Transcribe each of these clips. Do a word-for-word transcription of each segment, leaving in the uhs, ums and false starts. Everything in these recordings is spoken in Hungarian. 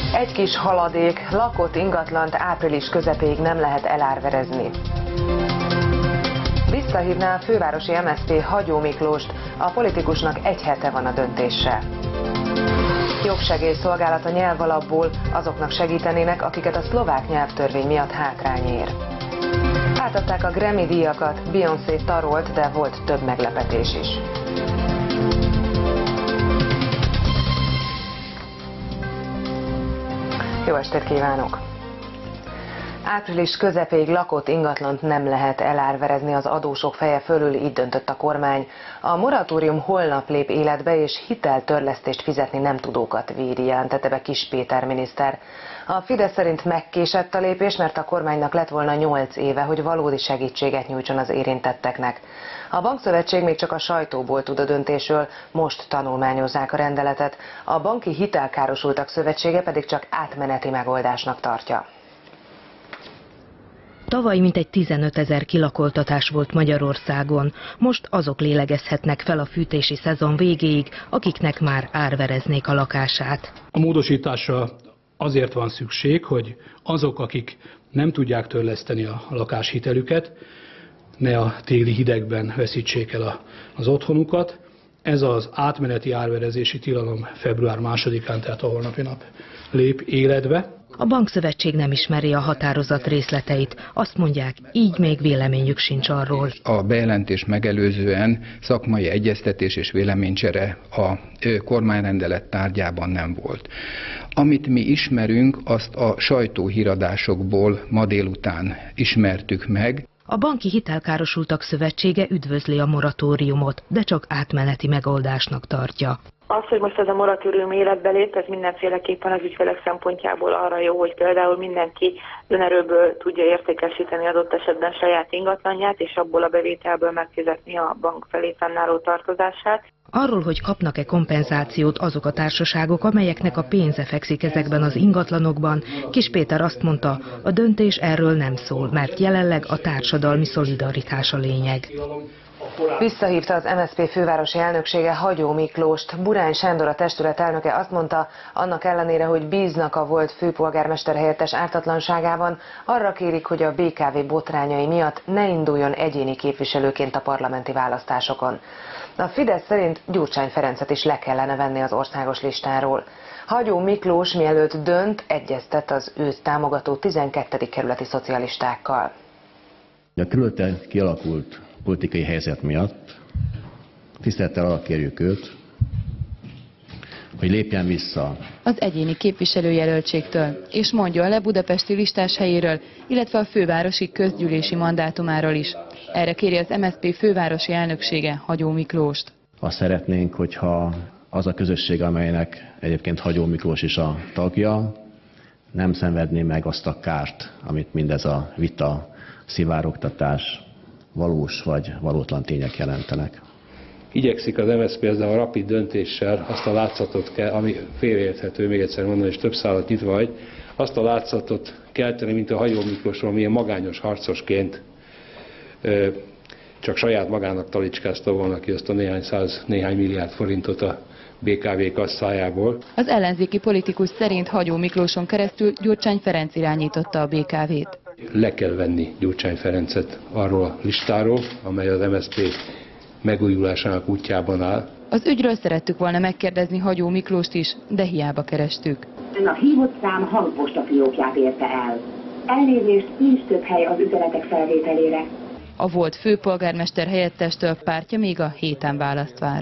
Egy kis haladék, lakott ingatlant április közepéig nem lehet elárverezni. Visszahívná a fővárosi em es zé pé Hagyó Miklóst, a politikusnak egy hete van a döntéssel. Jogsegélyszolgálata nyelvalapból azoknak segítenének, akiket a szlovák nyelvtörvény miatt hátrány ér. Átadták a Grammy díjakat, Beyoncé tarolt, de volt több meglepetés is. Jó estét kívánok! Április közepéig lakott ingatlant nem lehet elárverezni az adósok feje fölül, így döntött a kormány. A moratórium holnap lép életbe, és hiteltörlesztést fizetni nem tudókat védi, jelentette be Kiss Péter miniszter. A Fidesz szerint megkésett a lépés, mert a kormánynak lett volna nyolc éve, hogy valódi segítséget nyújtson az érintetteknek. A bankszövetség még csak a sajtóból tud a döntésről, most tanulmányozzák a rendeletet. A banki hitelkárosultak szövetsége pedig csak átmeneti megoldásnak tartja. Tavaly mintegy tizenötezer kilakoltatás volt Magyarországon. Most azok lélegezhetnek fel a fűtési szezon végéig, akiknek már árvereznék a lakását. A módosításra azért van szükség, hogy azok, akik nem tudják törleszteni a lakáshitelüket, ne a téli hidegben veszítsék el az otthonukat. Ez az átmeneti árverezési tilalom február másodikán, tehát a holnapi nap lép életbe. A bankszövetség nem ismeri a határozat részleteit. Azt mondják, így még véleményük sincs arról. A bejelentés megelőzően szakmai egyeztetés és véleménycsere a kormányrendelet tárgyában nem volt. Amit mi ismerünk, azt a sajtóhíradásokból ma délután ismertük meg. A Banki Hitelkárosultak Szövetsége üdvözli a moratóriumot, de csak átmeneti megoldásnak tartja. Az, hogy most ez a moratórium életbe lép, ez mindenféleképpen az ügyfelek szempontjából arra jó, hogy például mindenki önerőből tudja értékesíteni adott esetben saját ingatlanját, és abból a bevételből megfizetni a bank felé fennálló tartozását. Arról, hogy kapnak-e kompenzációt azok a társaságok, amelyeknek a pénze fekszik ezekben az ingatlanokban, Kiss Péter azt mondta, a döntés erről nem szól, mert jelenleg a társadalmi szolidaritás a lényeg. Visszahívta az em es zé pé fővárosi elnöksége Hagyó Miklóst. Burány Sándor, a testület elnöke azt mondta, annak ellenére, hogy bíznak a volt főpolgármester helyettes ártatlanságában, arra kérik, hogy a bé ká vé botrányai miatt ne induljon egyéni képviselőként a parlamenti választásokon. A Fidesz szerint Gyurcsány Ferencet is le kellene venni az országos listáról. Hagyó Miklós mielőtt dönt, egyeztet az őt támogató tizenkettedik kerületi szocialistákkal. A körülötte kialakult politikai helyzet miatt tisztelettel arra kérjük őt, hogy lépjen vissza az egyéni képviselőjelöltségtől, és mondjon le budapesti listás helyéről, illetve a fővárosi közgyűlési mandátumáról is. Erre kéri az em es zé pé fővárosi elnöksége Hagyó Miklóst. Azt szeretnénk, hogyha az a közösség, amelynek egyébként Hagyó Miklós is a tagja, nem szenvedné meg azt a kárt, amit mindez a vita, szivárogtatás, valós vagy valótlan tények jelentenek. Igyekszik az em es zé pé ezzel a rapid döntéssel azt a látszatot kell, ami félreérthető, még egyszer mondom, és több szállat nyitva hagy, azt a látszatot kelteni, mint a Hagyó Miklósról, milyen magányos harcosként ö, csak saját magának talicskázta volna ki azt a néhány száz, néhány milliárd forintot a bé ká vé kasszájából. Az ellenzéki politikus szerint Hagyó Miklóson keresztül Gyurcsány Ferenc irányította a bé ká vét. Le kell venni Gyurcsány Ferencet arról a listáról, amely az em es zé pé megújulásának útjában áll. Az ügyről szerettük volna megkérdezni Hagyó Miklóst is, de hiába kerestük. A hívott szám hangposta fiókját érte el. Elnézést, nincs több hely az üzenetek felvételére. A volt főpolgármester helyettestől pártja még a héten választ vár.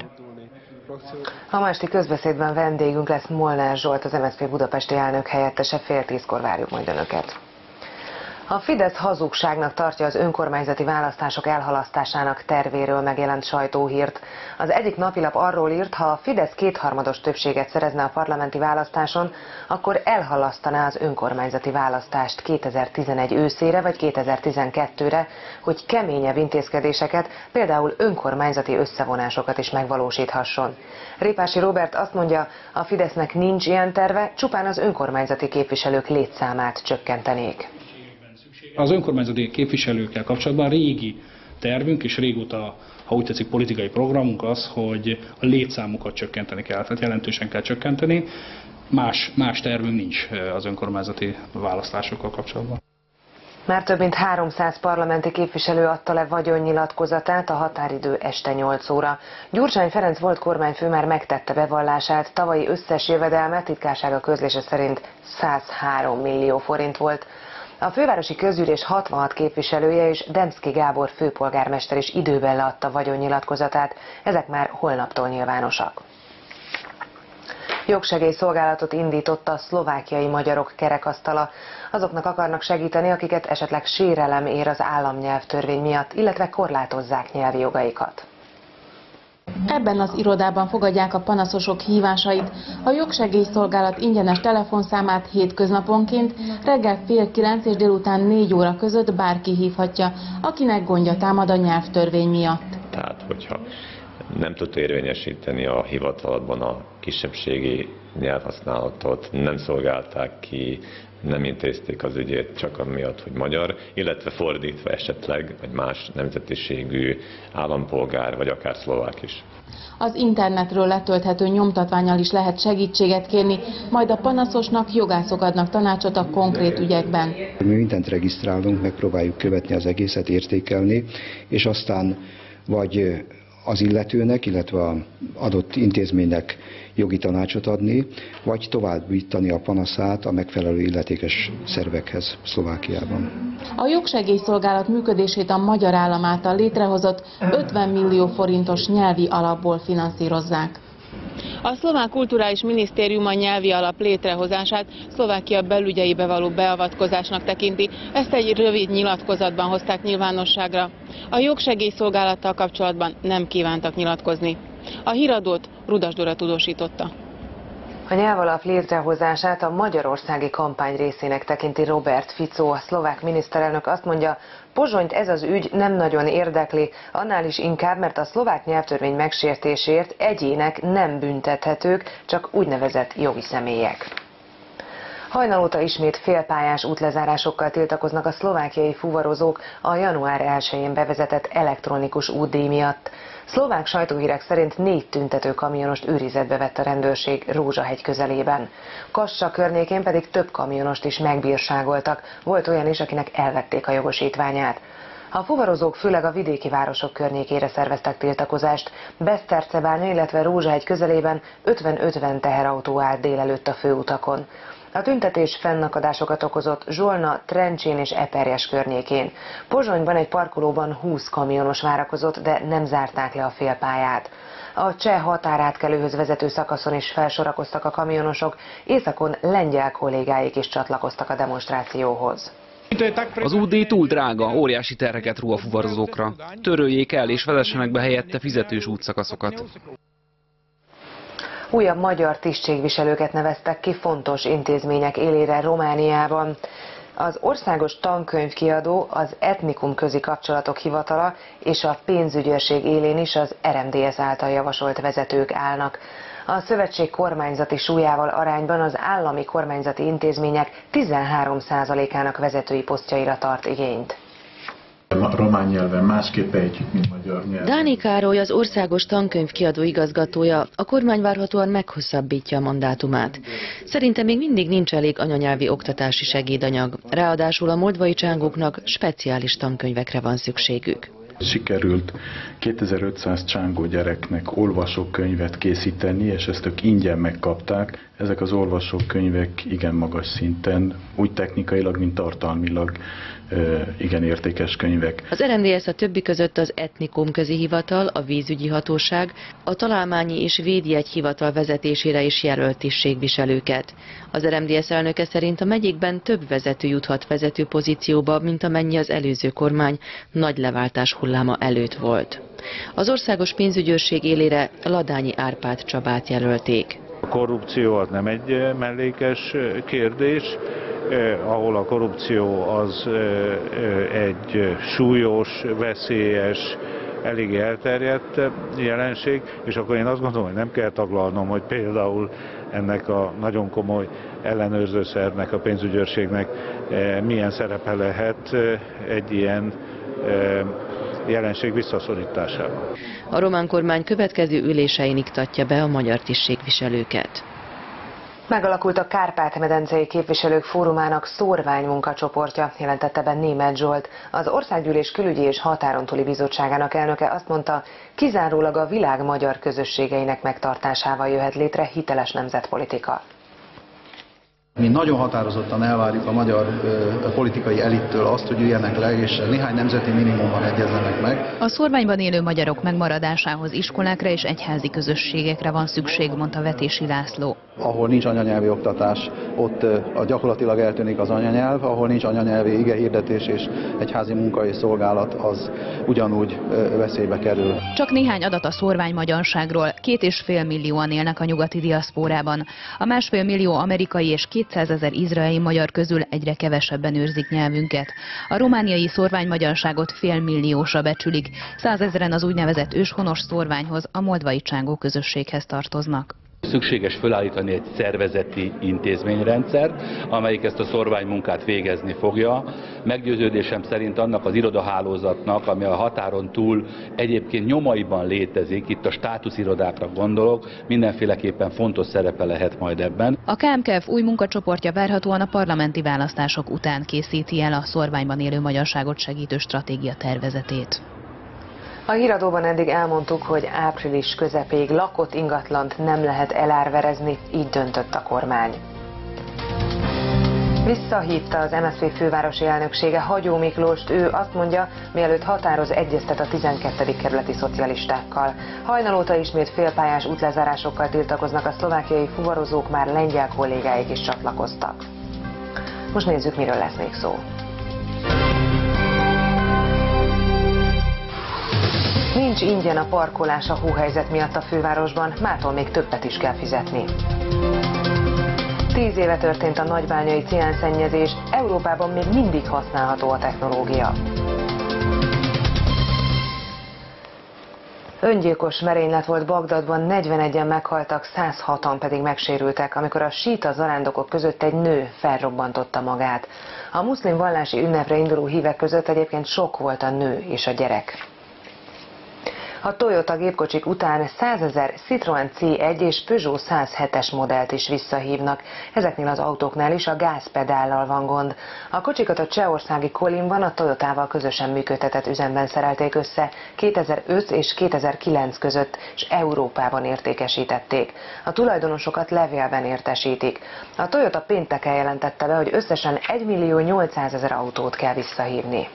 A ma esti közbeszédben vendégünk lesz Molnár Zsolt, az em es zé pé budapesti elnök helyettese, fél tízkor várjuk majd önöket. A Fidesz hazugságnak tartja az önkormányzati választások elhalasztásának tervéről megjelent sajtóhírt. Az egyik napilap arról írt, ha a Fidesz kétharmados többséget szerezne a parlamenti választáson, akkor elhalasztaná az önkormányzati választást kétezer-tizenegy őszére vagy kétezer-tizenkettőre, hogy keményebb intézkedéseket, például önkormányzati összevonásokat is megvalósíthasson. Répási Róbert azt mondja, a Fidesznek nincs ilyen terve, csupán az önkormányzati képviselők létszámát csökkentenék. Az önkormányzati képviselőkkel kapcsolatban régi tervünk és régóta, ha úgy tetszik, politikai programunk az, hogy a létszámukat csökkenteni kell, tehát jelentősen kell csökkenteni. más, más tervünk nincs az önkormányzati választásokkal kapcsolatban. Már több mint háromszáz parlamenti képviselő adta le vagyonnyilatkozatát, a határidő este nyolc óra. Gyurcsány Ferenc volt kormányfő már megtette bevallását, tavalyi összes jövedelme titkársága közlése szerint százhárom millió forint volt. A fővárosi közgyűlés hatvanhat képviselője és Demszky Gábor főpolgármester is időben leadta vagyonnyilatkozatát, ezek már holnaptól nyilvánosak. Jogsegélyszolgálatot indított a szlovákiai magyarok kerekasztala. Azoknak akarnak segíteni, akiket esetleg sérelem ér az államnyelvtörvény miatt, illetve korlátozzák nyelvi jogaikat. Ebben az irodában fogadják a panaszosok hívásait. A jogsegélyszolgálat ingyenes telefonszámát hétköznaponként reggel fél kilenc és délután négy óra között bárki hívhatja, akinek gondja támad a nyelvtörvény miatt. Tehát, hogyha nem tudta érvényesíteni a hivatalatban a kisebbségi nyelvhasználatot, nem szolgálták ki, nem intézték az ügyét csak amiatt, hogy magyar, illetve fordítva esetleg, vagy más nemzetiségű állampolgár, vagy akár szlovák is. Az internetről letölthető nyomtatvánnyal is lehet segítséget kérni, majd a panaszosnak jogászok adnak tanácsot a konkrét ügyekben. Mi mindent regisztrálunk, megpróbáljuk követni az egészet, értékelni, és aztán vagy az illetőnek, illetve az adott intézménynek jogi tanácsot adni, vagy továbbítani a panaszát a megfelelő illetékes szervekhez Szlovákiában. A jogsegélyszolgálat működését a magyar állam által létrehozott ötven millió forintos nyelvi alapból finanszírozzák. A szlovák kulturális minisztérium a nyelvi alap létrehozását Szlovákia belügyeibe való beavatkozásnak tekinti, ezt egy rövid nyilatkozatban hozták nyilvánosságra. A jogsegélyszolgálattal kapcsolatban nem kívántak nyilatkozni. A híradót Rudas Dóra tudósította. A nyelvalap létrehozását a magyarországi kampány részének tekinti Robert Fico. A szlovák miniszterelnök azt mondja, Pozsonyt ez az ügy nem nagyon érdekli, annál is inkább, mert a szlovák nyelvtörvény megsértéséért egyének nem büntethetők, csak úgynevezett jogi személyek. Hajnal óta ismét félpályás útlezárásokkal tiltakoznak a szlovákiai fuvarozók a január elsején bevezetett elektronikus útdíj miatt. Szlovák sajtóhírek szerint négy tüntető kamionost őrizetbe vett a rendőrség Rózsahegy közelében. Kassa környékén pedig több kamionost is megbírságoltak, volt olyan is, akinek elvették a jogosítványát. A fuvarozók főleg a vidéki városok környékére szerveztek tiltakozást. Besztercebánya, illetve Rózsahegy közelében ötven-ötven teherautó állt délelőtt a főutakon. A tüntetés fennakadásokat okozott Zsolna, Trencsén és Eperjes környékén. Pozsonyban egy parkolóban húsz kamionos várakozott, de nem zárták le a félpályát. A cseh határátkelőhöz vezető szakaszon is felsorakoztak a kamionosok, északon lengyel kollégáik is csatlakoztak a demonstrációhoz. Az útdíj túl drága, óriási terheket ró a fuvarozókra. Töröljék el és vezessenek be helyette fizetős útszakaszokat. Újabb magyar tisztségviselőket neveztek ki fontos intézmények élére Romániában. Az Országos Tankönyvkiadó, az Etnikum Közi Kapcsolatok Hivatala és a pénzügyőrség élén is az er em dé es által javasolt vezetők állnak. A szövetség kormányzati súlyával arányban az állami kormányzati intézmények tizenhárom százalékának vezetői posztjaira tart igényt. Román nyelven másképp ejtjük, mint magyar nyelven. Dáni Károly, az Országos Tankönyvkiadó igazgatója, a kormány várhatóan meghosszabbítja a mandátumát. Szerinte még mindig nincs elég anyanyelvi oktatási segédanyag, ráadásul a moldvai csángóknak speciális tankönyvekre van szükségük. Sikerült kétezer-ötszáz csángó gyereknek olvasókönyvet készíteni, és ezt ők ingyen megkapták. Ezek az olvasókönyvek igen magas szinten, úgy technikailag, mint tartalmilag igen értékes könyvek. Az er em dé es a többi között az Etnikum Közi Hivatal, a Vízügyi Hatóság, a Találmányi és Védjegy Hivatal vezetésére is jelölt tisztségviselőket. Az er em dé es elnöke szerint a megyékben több vezető juthat vezető pozícióba, mint amennyi az előző kormány nagy leváltás hulláma előtt volt. Az Országos Pénzügyőrség élére Ladányi Árpád Csabát jelölték. A korrupció az nem egy mellékes kérdés, eh, ahol a korrupció az eh, egy súlyos, veszélyes, eléggé elterjedt jelenség, és akkor én azt gondolom, hogy nem kell taglalnom, hogy például ennek a nagyon komoly ellenőrző szervnek, a pénzügyőrségnek eh, milyen szerepe lehet eh, egy ilyen eh, jelenség visszaszorításában. A román kormány következő ülésein iktatja be a magyar tisztségviselőket. Megalakult a Kárpát-medencei Képviselők Fórumának szórványmunkacsoportja, jelentette be Németh Zsolt. Az Országgyűlés Külügyi és Határon túli Bizottságának elnöke azt mondta, kizárólag a világ magyar közösségeinek megtartásával jöhet létre hiteles nemzetpolitika. Mi nagyon határozottan elvárjuk a magyar ö, politikai elittől azt, hogy üljenek le, és néhány nemzeti minimumban egyezzenek meg. A szórványban élő magyarok megmaradásához iskolákra és egyházi közösségekre van szükség, mondta Vetési László. Ahol nincs anyanyelvi oktatás, ott a gyakorlatilag eltűnik az anyanyelv, ahol nincs anyanyelvi igehirdetés és egyházi munka és szolgálat, az ugyanúgy veszélybe kerül. Csak néhány adat a szórványmagyarságról. Két és fél millióan élnek a nyugati diaszpórában. A másfél millió amerikai és kétszázezer izraeli magyar közül egyre kevesebben őrzik nyelvünket. A romániai szórványmagyarságot félmilliósra becsülik. Százezren az úgynevezett őshonos szórványhoz, a moldvai csángó közösséghez tartoznak. Szükséges felállítani egy szervezeti intézményrendszert, amelyik ezt a szórványmunkát végezni fogja. Meggyőződésem szerint annak az irodahálózatnak, ami a határon túl egyébként nyomaiban létezik, itt a státuszirodákra gondolok, mindenféleképpen fontos szerepe lehet majd ebben. A ká em ká ef új munkacsoportja várhatóan a parlamenti választások után készíti el a szórványban élő magyarságot segítő stratégia tervezetét. A híradóban eddig elmondtuk, hogy április közepéig lakott ingatlant nem lehet elárverezni, így döntött a kormány. Visszahívta az em es zé pé fővárosi elnöksége Hagyó Miklóst, ő azt mondja, mielőtt határoz, egyeztet a tizenkettedik kerületi szocialistákkal. Hajnal óta ismét félpályás útlezárásokkal tiltakoznak a szlovákiai fuvarozók, már lengyel kollégáik is csatlakoztak. Most nézzük, miről lesz még szó. Nincs ingyen a parkolás a hóhelyzet miatt a fővárosban, mától még többet is kell fizetni. Tíz éve történt a nagybányai ciánszennyezés, Európában még mindig használható a technológia. Öngyilkos merénylet volt Bagdadban, negyvenegyen meghaltak, száz hatan pedig megsérültek, amikor a síta zarándokok között egy nő felrobbantotta magát. A muszlim vallási ünnepre induló hívek között egyébként sok volt a nő és a gyerek. A Toyota gépkocsik után százezer Citroën cé egy és Peugeot száz hetes modellt is visszahívnak. Ezeknél az autóknál is a gázpedállal van gond. A kocsikat a csehországi Kolinban a Toyotával közösen működtetett üzemben szerelték össze kétezer-öt és kétezer-kilenc között, és Európában értékesítették. A tulajdonosokat levélben értesítik. A Toyota pénteken jelentette be, hogy összesen egymillió nyolcszázezer autót kell visszahívni.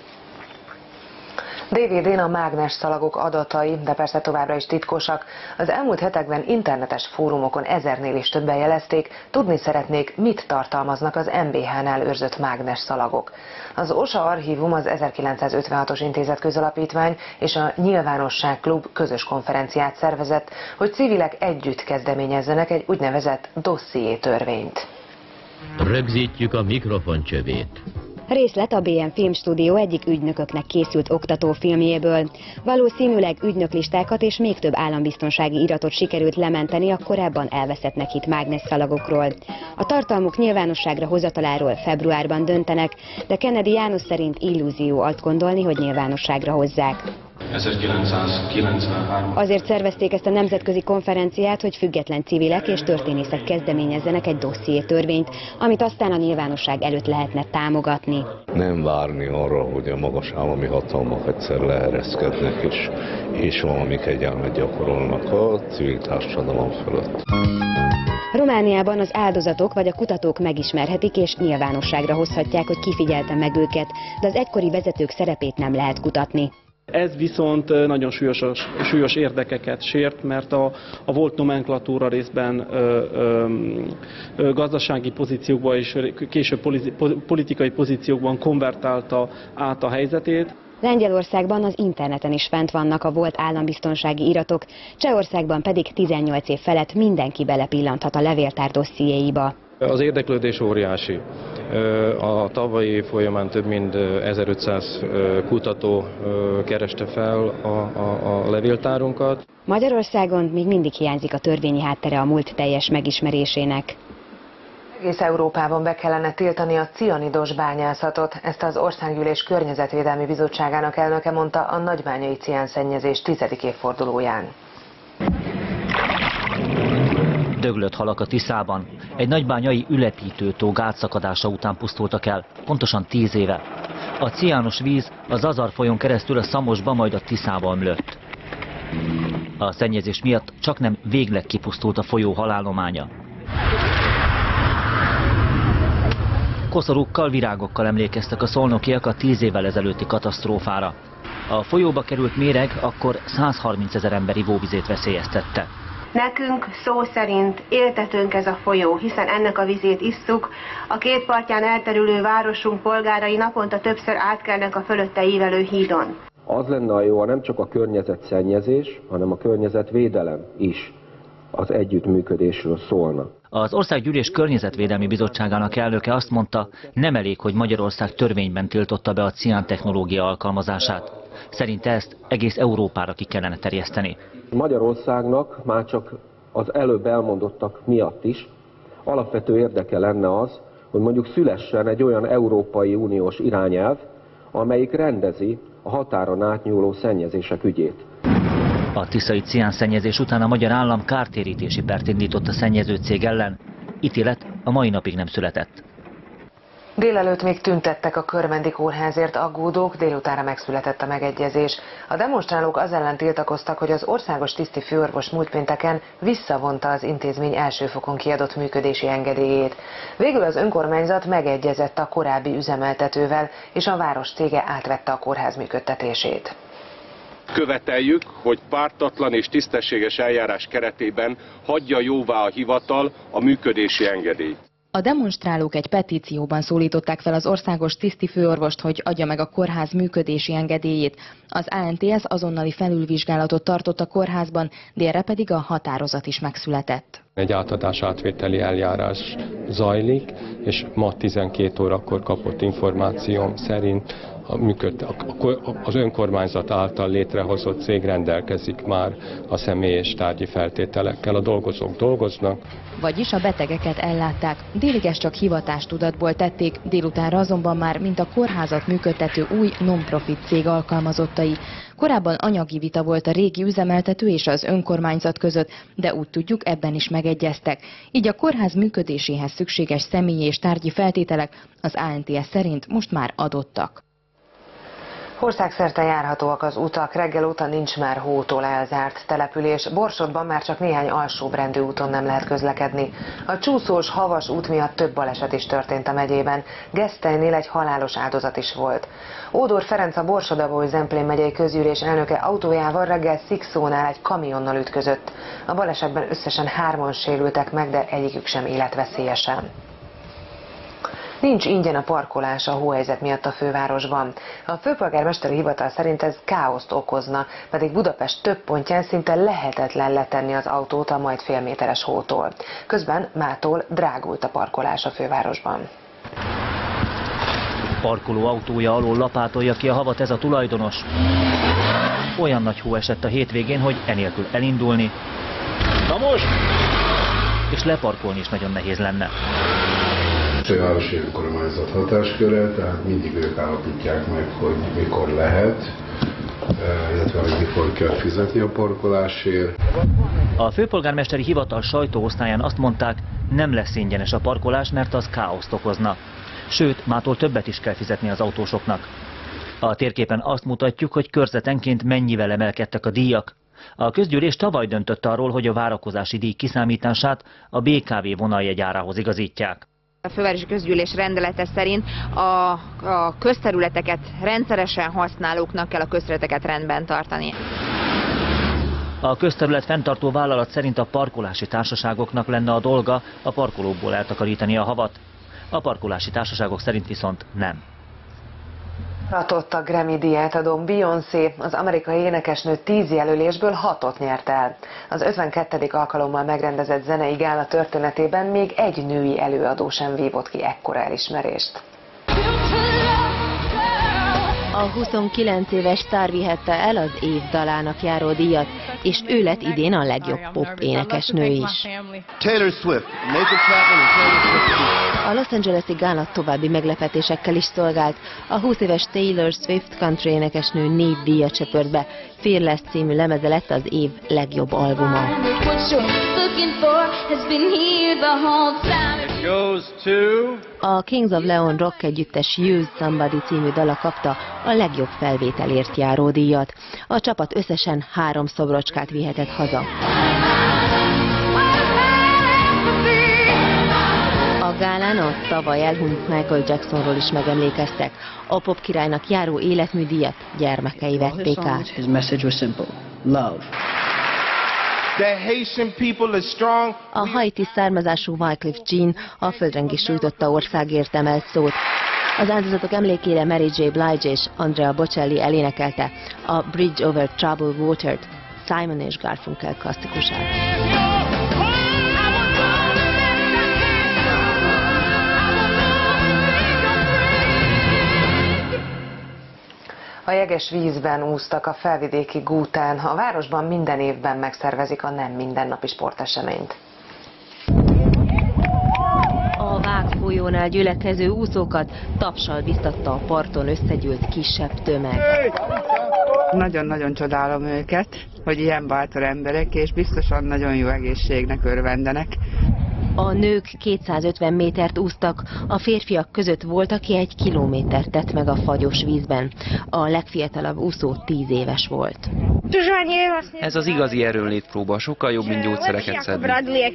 dé vé dén a mágnesszaлагok adatai, de persze továbbra is titkosak. Az elmúlt hetekben internetes fórumokon ezernél is többen jelezték, tudni szeretnék, mit tartalmaznak az em bé há-nál őrzött mágneszszalagok. Az o es á Archívum, az ezerkilencszázötvenhatos intézet közalapítvány és a Nyilvánosság Klub közös konferenciát szervezett, hogy civilek együtt kezdeményezzenek egy úgynevezett dosszié törvényt. Rögzítjük a mikrofon csövét. Részlet a bé em Filmstúdió egyik ügynököknek készült oktatófilmjéből. Valószínűleg ügynöklistákat és még több állambiztonsági iratot sikerült lementeni a korábban elveszettnek hitt mágnesszalagokról. A tartalmuk nyilvánosságra hozataláról februárban döntenek, de Kennedy János szerint illúzió azt gondolni, hogy nyilvánosságra hozzák. ezerkilencszázkilencvenhárom. Azért szervezték ezt a nemzetközi konferenciát, hogy független civilek és történészek kezdeményezzenek egy dosszié törvényt, amit aztán a nyilvánosság előtt lehetne támogatni. Nem várni arra, hogy a magas állami hatalmak egyszer leereszkednek és, és valami kegyelmet gyakorolnak a civil társadalom fölött. Romániában az áldozatok vagy a kutatók megismerhetik és nyilvánosságra hozhatják, hogy ki figyelte meg őket, de az egykori vezetők szerepét nem lehet kutatni. Ez viszont nagyon súlyos, súlyos érdekeket sért, mert a, a volt nomenklatúra részben ö, ö, ö, gazdasági pozíciókban és később politikai pozíciókban konvertálta át a helyzetét. Lengyelországban az interneten is fent vannak a volt állambiztonsági iratok, Csehországban pedig tizennyolc év felett mindenki belepillanthat a levéltár dossziéiba. Az érdeklődés óriási. A tavalyi év folyamán több mint ezerötszáz kutató kereste fel a, a, a levéltárunkat. Magyarországon még mindig hiányzik a törvényi háttere a múlt teljes megismerésének. Egész Európában be kellene tiltani a cianidos bányászatot, ezt az Országgyűlés Környezetvédelmi Bizottságának elnöke mondta a nagybányai ciánszennyezés tizedik évfordulóján. Döglött halak a Tiszában. Egy nagybányai ülepítőtó gátszakadása után pusztultak el, pontosan tíz éve. A ciános víz a Zazar folyón keresztül a Szamosba, majd a Tiszába ömlött. A szennyezés miatt csaknem végleg kipusztult a folyó halállománya. Koszorúkkal, virágokkal emlékeztek a szolnokiak a tíz évvel ezelőtti katasztrófára. A folyóba került méreg akkor százharmincezer ember ivóvizét veszélyeztette. Nekünk szó szerint éltetőnk ez a folyó, hiszen ennek a vizét isszuk. A két partján elterülő városunk polgárai naponta többször átkelnek a fölötte ívelő hídon. Az lenne a jó, ha nem csak a környezetszennyezés, hanem a környezetvédelem is az együttműködésről szólna. Az Országgyűlés Környezetvédelmi Bizottságának elnöke azt mondta, nem elég, hogy Magyarország törvényben tiltotta be a cián technológia alkalmazását. Szerinte ezt egész Európára ki kellene terjeszteni. Magyarországnak már csak az előbb elmondottak miatt is alapvető érdeke lenne az, hogy mondjuk szülessen egy olyan Európai Uniós irányelv, amelyik rendezi a határon átnyúló szennyezések ügyét. A tiszai ciánszennyezés után a magyar állam kártérítési pert indított a szennyező cég ellen. Ítélet a mai napig nem született. Délelőtt még tüntettek a Körmendi kórházért aggódók, délutánra megszületett a megegyezés. A demonstrálók az ellen tiltakoztak, hogy az országos tiszti főorvos múlt pénteken visszavonta az intézmény első fokon kiadott működési engedélyét. Végül az önkormányzat megegyezett a korábbi üzemeltetővel, és a város cége átvette a kórház működtetését. Követeljük, hogy pártatlan és tisztességes eljárás keretében hagyja jóvá a hivatal a működési engedélyt. A demonstrálók egy petícióban szólították fel az országos tiszti főorvost, hogy adja meg a kórház működési engedélyét. Az á en té es azonnali felülvizsgálatot tartott a kórházban, délre pedig a határozat is megszületett. Egy átadás átvételi eljárás zajlik, és ma tizenkét órakor kapott információm szerint a működ, az önkormányzat által létrehozott cég rendelkezik már a személy és tárgyi feltételekkel. A dolgozók dolgoznak. Vagyis a betegeket ellátták. Délig ezt csak hivatástudatból tették, délutánra azonban már mint a kórházat működtető új non-profit cég alkalmazottai. Korábban anyagi vita volt a régi üzemeltető és az önkormányzat között, de úgy tudjuk, ebben is megegyeztek. Így a kórház működéséhez szükséges személyi és tárgyi feltételek az á en té es szerint most már adottak. Országszerte járhatóak az utak, reggel óta nincs már hótól elzárt település. Borsodban már csak néhány alsóbrendű úton nem lehet közlekedni. A csúszós, havas út miatt több baleset is történt a megyében. Gesztenynél egy halálos áldozat is volt. Ódor Ferenc, a Borsod-Abaúj-Zemplén megyei közgyűlés elnöke autójával reggel Szikszónál egy kamionnal ütközött. A balesetben összesen hárman sérültek meg, de egyikük sem életveszélyesen. Nincs ingyen a parkolás a hóhelyzet miatt a fővárosban. A főpolgármesteri hivatal szerint ez káoszt okozna, pedig Budapest több pontján szinte lehetetlen letenni az autót a majd félméteres hótól. Közben mától drágult a parkolás a fővárosban. Parkoló autója alól lapátolja ki a havat ez a tulajdonos. Olyan nagy hó esett a hétvégén, hogy enélkül elindulni, Na most! és leparkolni is nagyon nehéz lenne. A fővárosi önkormányzat hatásköre, tehát mindig ők állapítják meg, hogy mikor lehet, illetve hogy mikor kell fizetni a parkolásért. A főpolgármesteri hivatal sajtóosztályán azt mondták, nem lesz ingyenes a parkolás, mert az káoszt okozna. Sőt, mától többet is kell fizetni az autósoknak. A térképen azt mutatjuk, hogy körzetenként mennyivel emelkedtek a díjak. A közgyűlés tavaly döntött arról, hogy a várakozási díj kiszámítását a bé ká vé vonaljegyárához igazítják. A fővárosi közgyűlés rendelete szerint a, a közterületeket rendszeresen használóknak kell a közterületeket rendben tartani. A közterület fenntartó vállalat szerint a parkolási társaságoknak lenne a dolga a parkolókból eltakarítani a havat. A parkolási társaságok szerint viszont nem. Ratott a Grammy-díját adó Beyoncé, az amerikai énekesnő tíz jelölésből hatot nyert el. Az ötvenkettedik alkalommal megrendezett zenei gála történetében még egy női előadó sem vívott ki ekkora elismerést. A huszonkilenc éves sztár vihette el az év dalának járó díjat, és ő lett idén a legjobb pop énekesnő is. Taylor Swift, Nathan Chapman and Taylor Swift. A Los Angeles-i gála további meglepetésekkel is szolgált. A húsz éves Taylor Swift country énekesnő négy díjat csöpört be. Fearless című lemeze lett az év legjobb albuma. A Kings of Leon rock együttes Use Somebody című dala kapta a legjobb felvételért járó díjat. A csapat összesen három szobrocskát vihetett haza. A gálán a tavaly elhunyt Michael Jacksonról is megemlékeztek. A pop királynak járó életműdíjat gyermekei vették át. A haiti származású Wyclef Jean a földrengés sújtotta országért emelt szót. Az áldozatok emlékére Mary J. Blige és Andrea Bocelli elénekelte a Bridge Over Troubled Water-t, Simon és Garfunkel klasszikusát. A jeges vízben úsztak a felvidéki Gútán. A városban minden évben megszervezik a nem mindennapi sporteseményt. A Vág folyónál gyülekező úszókat tapssal biztatta a parton összegyűlt kisebb tömeg. Nagyon-nagyon csodálom őket, hogy ilyen bátor emberek, és biztosan nagyon jó egészségnek örvendenek. A nők kétszázötven métert úsztak, a férfiak között volt, aki egy kilométert tett meg a fagyos vízben. A legfiatalabb úszó tíz éves volt. Ez az igazi erőnlétpróba, sokkal jobb, mint gyógyszereket szedni.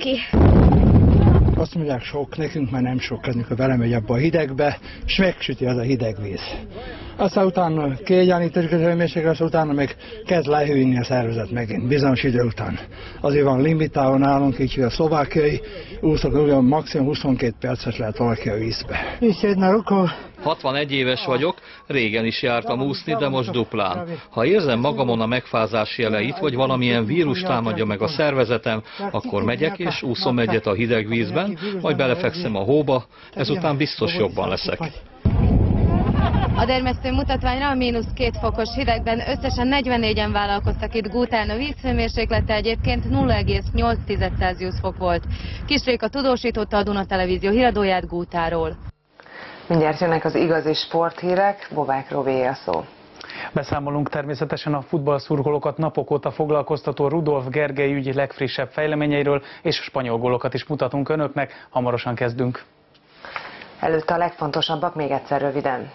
Azt mondják sok, nekünk már nem sok, amikor belemegy abba a hidegbe, és megsüti az a hideg víz. Aztán utána kiegyenlítődik az hőmérséklet, aztán utána meg kezd lehűlni a szervezet megint, bizonyos idő után. Azért van limitálva nálunk, így, hogy a szlovákiai úszók ugyan maximum huszonkét percet lehet valaki a vízbe. hatvanegy éves vagyok, régen is jártam úszni, de most duplán. Ha érzem magamon a megfázás jeleit, vagy valamilyen vírus támadja meg a szervezetem, akkor megyek és úszom egyet a hideg vízben, majd belefekszem a hóba, ezután biztos jobban leszek. A dermesztő mutatványra a mínusz két fokos hidegben összesen negyvennégyen vállalkoztak itt Gútán. A vízhőmérséklete egyébként nulla egész nyolc Celsius fok volt. Kis Réka tudósította a Duna Televízió híradóját Gútáról. Mindjárt jönnek az igazi sporthírek, Bobák Robié a szó. Beszámolunk természetesen a futballszurkolókat napok óta foglalkoztató Rudolf Gergely ügy legfrissebb fejleményeiről, és spanyol gólokat is mutatunk önöknek. Hamarosan kezdünk. Előtte a legfontosabbak még egyszer röviden.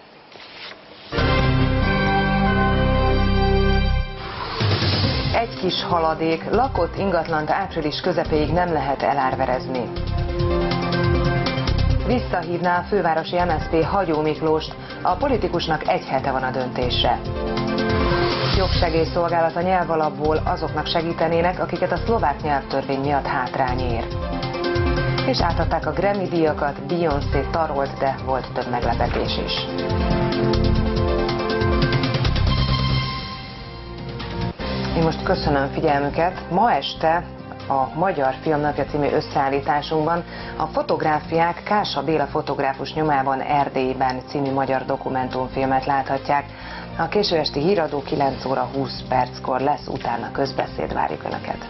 Egy kis haladék, lakott ingatlant április közepéig nem lehet elárverezni. Visszahívná a fővárosi em es zé pé Hagyó Miklóst, a politikusnak egy hete van a döntésre. Jogsegélyszolgálat a nyelvalapból azoknak segítenének, akiket a szlovák nyelvtörvény miatt hátrány ér. És átadták a Grammy díjakat, Beyoncé tarolt, de volt több meglepetés is. Én most köszönöm figyelmüket. Ma este a Magyar Filmnapja című összeállításunkban a fotográfiák Kása Béla fotográfus nyomában Erdélyben című magyar dokumentumfilmet láthatják. A késő esti híradó kilenc óra húsz perckor lesz, utána közbeszéd, várjuk Önöket.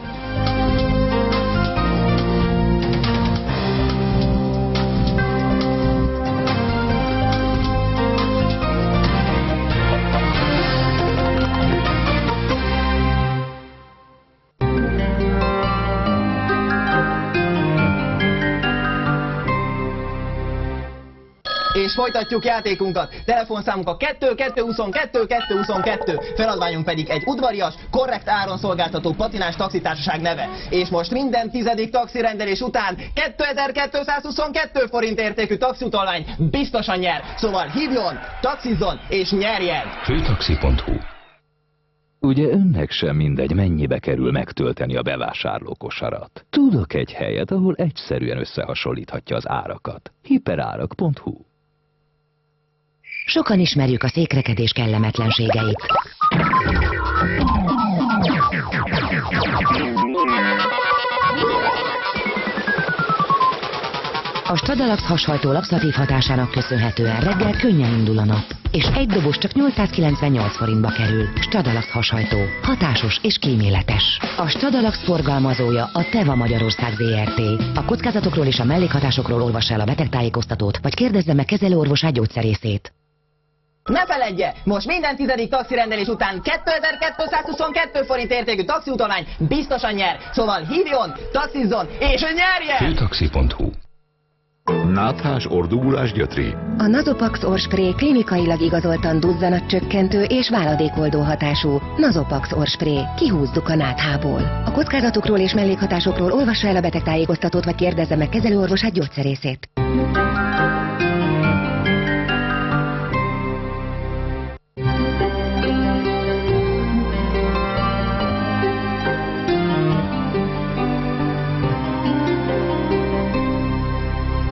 És folytatjuk játékunkat. Telefonszámunk a kettő kettő huszonkettő kettő huszonkettő, feladványunk pedig egy udvarias, korrekt áron szolgáltató patinás taxitársaság neve. És most minden tizedik taxirendelés után kétezer-kétszázhuszonkettő forint értékű taxiutalvány biztosan nyer. Szóval hívjon, taxizzon és nyerjen! Főtaxi pont hu. Ugye önnek sem mindegy, mennyibe kerül megtölteni a bevásárlókosarat. Tudok egy helyet, ahol egyszerűen összehasonlíthatja az árakat. hiperárak pont hu. Sokan ismerjük a székrekedés kellemetlenségeit. A Stadalax hashajtó laxatív hatásának köszönhetően reggel könnyen indul a nap, és egy dobos csak nyolcszázkilencvennyolc forintba kerül. Stadalax hashajtó. Hatásos és kíméletes. A Stadalax forgalmazója a Teva Magyarország zé er té. A kockázatokról és a mellékhatásokról olvassa el a betegtájékoztatót, vagy kérdezze meg kezelőorvosát, gyógyszerészét. Ne feledje, most minden tizedik taxirendelés után kétezer-kétszázhuszonkettő forint értékű taxiutalvány biztosan nyer. Szóval hívjon, taxizzon és nyerjen! Főtaxi pont hu. Náthás, ordugulás, gyötri. A Nasopax orrspray klinikailag igazoltan duzzanatcsökkentő és váladékoldó hatású. Nasopax orrspray. Kihúzzuk a náthából. A kockázatokról és mellékhatásokról olvassa el a betegtájékoztatót, vagy kérdezze meg kezelőorvosát, gyógyszerészét.